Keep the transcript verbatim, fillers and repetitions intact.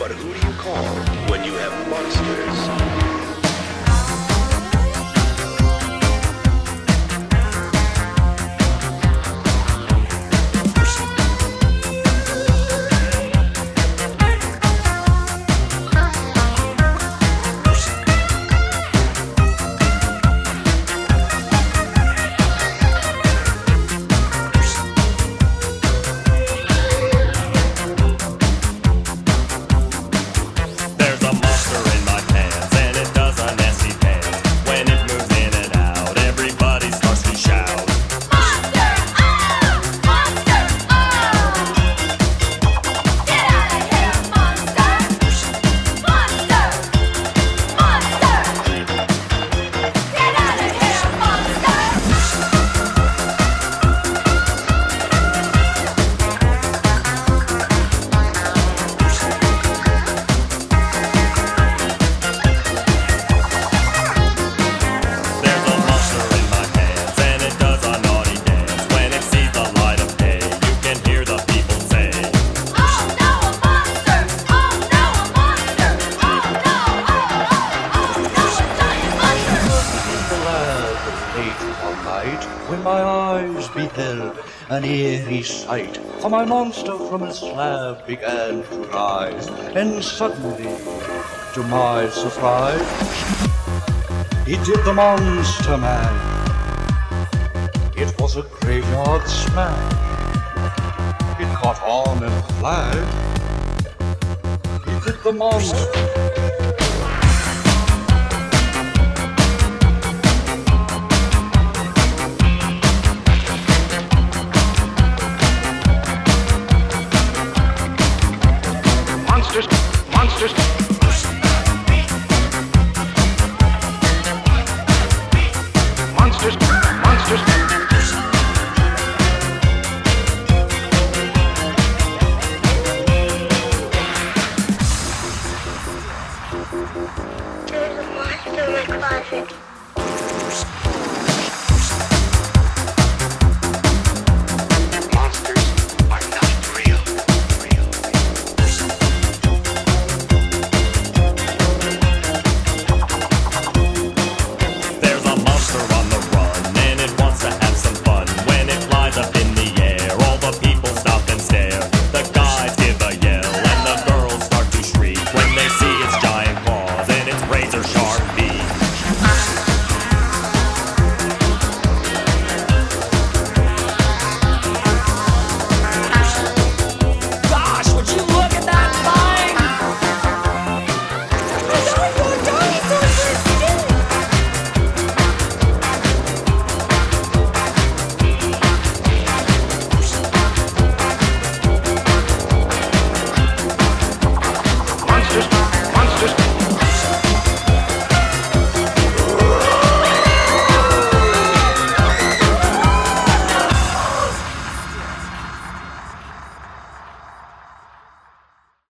But who do you call when you have monsters? When my eyes beheld an eerie sight, for my monster from his slab began to rise, and suddenly, to my surprise, he did the Monster Man. It was a graveyard smash. It caught on and flashed. He did the monster. Monsters, monsters, monsters, monsters. There's a monster in my closet.